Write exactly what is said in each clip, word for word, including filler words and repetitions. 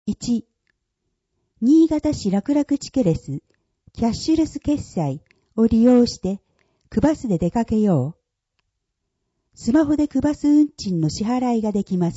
いち、新潟市楽々チケレス、キャッシュレス決済を利用して、区バスで出かけよう。スマホで区バス運賃の支払いができます。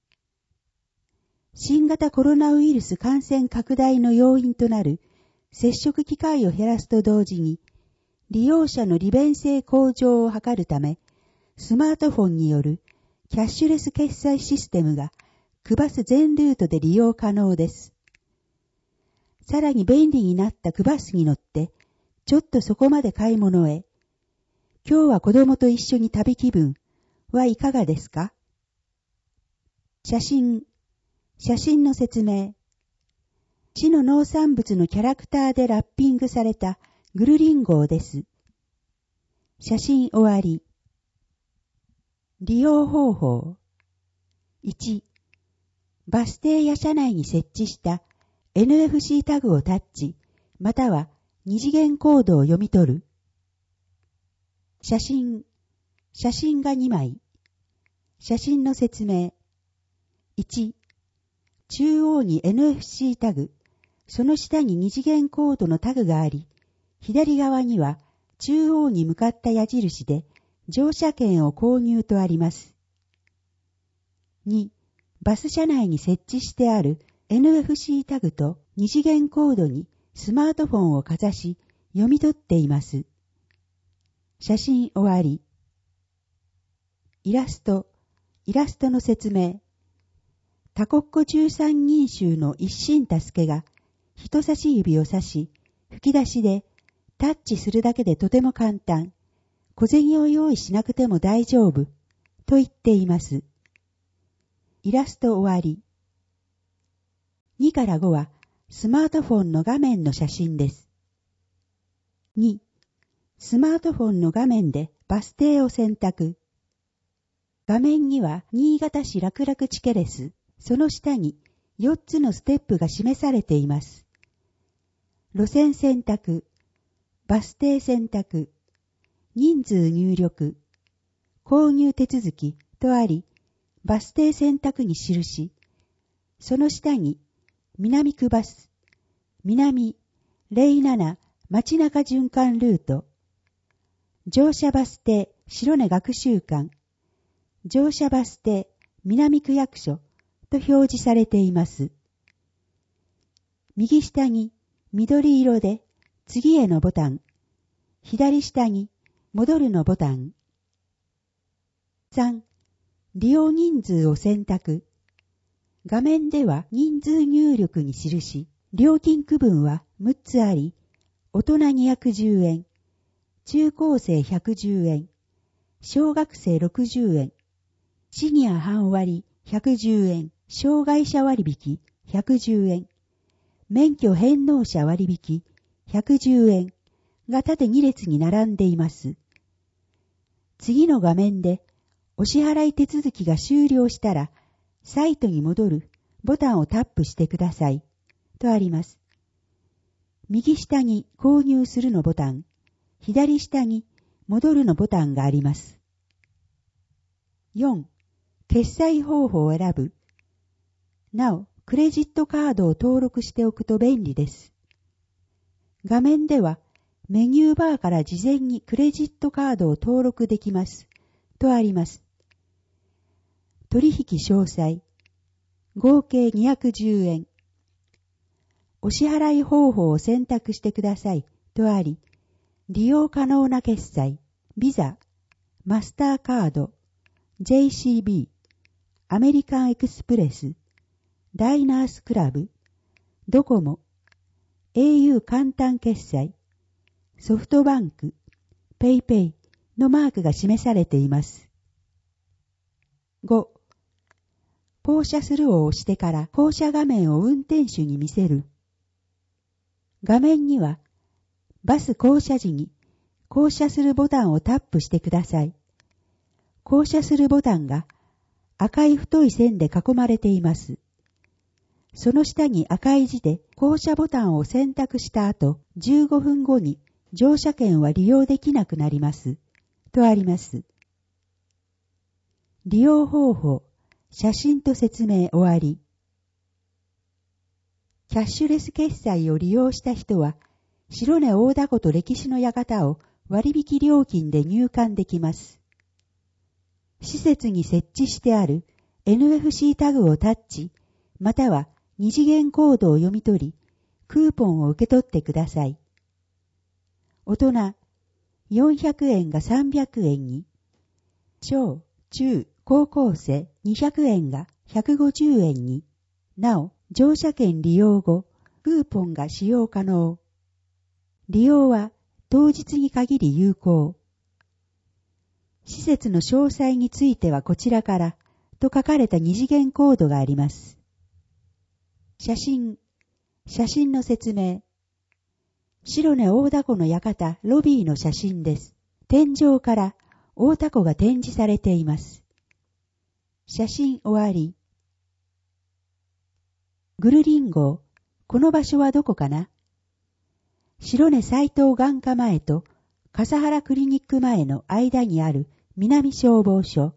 新型コロナウイルス感染拡大の要因となる接触機会を減らすと同時に、利用者の利便性向上を図るため、スマートフォンによるキャッシュレス決済システムが区バス全ルートで利用可能です。さらに便利になった区バスに乗って、ちょっとそこまで買い物へ。今日は子供と一緒に旅気分はいかがですか？写真、写真の説明。市の農産物のキャラクターでラッピングされたグルリンゴです。写真終わり。利用方法。いち、バス停や車内に設置した エヌエフシー タグをタッチ、または二次元コードを読み取る。写真、写真がにまい。写真の説明。いち、中央に エヌエフシー タグ、その下に二次元コードのタグがあり、左側には中央に向かった矢印で乗車券を購入とあります。に、バス車内に設置してある エヌエフシー タグと二次元コードにスマートフォンをかざし読み取っています。写真終わり。イラスト、イラストの説明。タコッコ中三人衆の一心助けが人差し指を指し、吹き出しでタッチするだけでとても簡単。小銭を用意しなくても大丈夫。と言っています。イラスト終わり。にからごはスマートフォンの画面の写真です。に、スマートフォンの画面でバス停を選択。画面には新潟市楽々チケレス、その下によっつのステップが示されています。路線選択、バス停選択、人数入力、購入手続きとあり、バス停選択に印、その下に南区バス、南ゼロなな街中循環ルート、乗車バス停白根学習館、乗車バス停南区役所と表示されています。右下に緑色で次へのボタン、左下に戻るのボタン。さん、利用人数を選択。画面では人数入力に印、料金区分はむっつあり、大人にひゃくじゅうえん、中高生ひゃくじゅうえん、小学生ろくじゅうえん、シニア半割ひゃくじゅうえん、障害者割引ひゃくじゅうえん、免許返納者割引ひゃくじゅうえんが縦に列に並んでいます。次の画面でお支払い手続きが終了したら、サイトに戻るボタンをタップしてくださいとあります。右下に購入するのボタン、左下に戻るのボタンがあります。よん、決済方法を選ぶ。なお、クレジットカードを登録しておくと便利です。画面ではメニューバーから事前にクレジットカードを登録できますとあります。取引詳細、合計にひゃくじゅうえん。お支払い方法を選択してくださいとあり、利用可能な決済、ビザ、マスターカード、ジェイシービー、アメリカンエクスプレス、ダイナースクラブ、ドコモ、エーユー 簡単決済、ソフトバンク、ペイペイのマークが示されています。ご、降車するを押してから降車画面を運転手に見せる。画面にはバス降車時に降車するボタンをタップしてください。降車するボタンが赤い太い線で囲まれています。その下に赤い字で降車ボタンを選択した後、じゅうごふんごに乗車券は利用できなくなります。とあります。利用方法、写真と説明終わり。 キャッシュレス決済を利用した人は、白根大凧と歴史の館を割引料金で入館できます。施設に設置してある エヌエフシー タグをタッチ、または二次元コードを読み取り、クーポンを受け取ってください。大人よんひゃくえんがさんびゃくえんに、小、中、高校生にひゃくえんがひゃくごじゅうえんに、なお、乗車券利用後、クーポンが使用可能。利用は当日に限り有効。施設の詳細についてはこちらからと書かれた二次元コードがあります。写真、写真の説明。白根大凧の館ロビーの写真です。天井から大凧が展示されています。写真終わり。グルリン号、この場所はどこかな？白根斎藤眼科前と笠原クリニック前の間にある南消防署。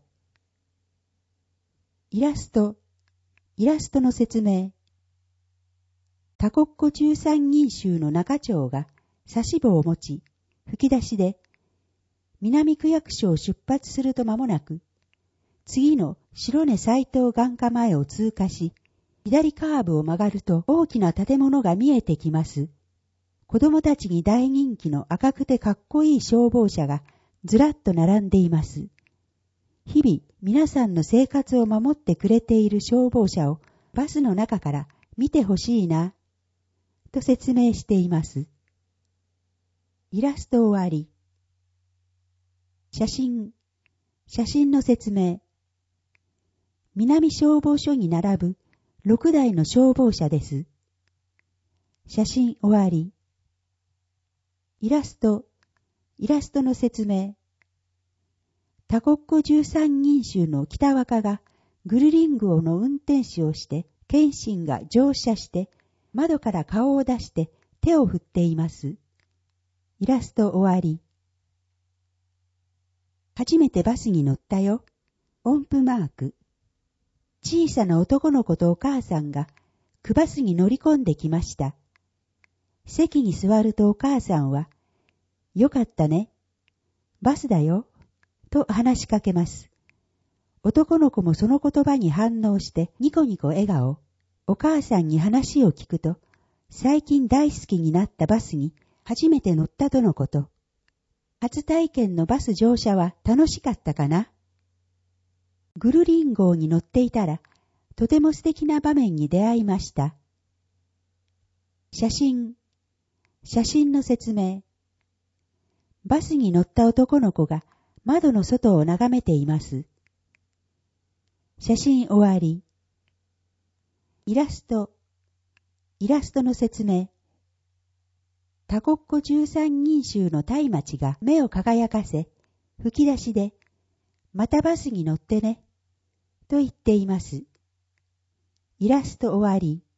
イラスト、イラストの説明。タコッコ中山人衆の中長が差し棒を持ち、吹き出しで、南区役所を出発すると間もなく、次の白根斎藤眼科前を通過し、左カーブを曲がると大きな建物が見えてきます。子供たちに大人気の赤くてかっこいい消防車がずらっと並んでいます。日々皆さんの生活を守ってくれている消防車をバスの中から見てほしいな、と説明しています。イラスト終わり。写真、写真の説明。南消防署に並ぶろくだいの消防車です。写真終わり。イラスト、イラストの説明。タコッコじゅうさん人衆の北若がグルリング号の運転手をして、謙信が乗車して窓から顔を出して手を振っています。イラスト終わり。初めてバスに乗ったよ。音符マーク。小さな男の子とお母さんが区バスに乗り込んできました。席に座るとお母さんは、よかったね。バスだよ。と話しかけます。男の子もその言葉に反応してニコニコ笑顔。お母さんに話を聞くと、最近大好きになったバスに初めて乗ったとのこと。初体験のバス乗車は楽しかったかな？グルリン号に乗っていたら、とても素敵な場面に出会いました。写真、写真の説明。バスに乗った男の子が窓の外を眺めています。写真終わり。イラスト、イラストの説明。タコッコじゅうさん人衆の松明が目を輝かせ、吹き出しで、またバスに乗ってね、と言っています。イラスト終わり。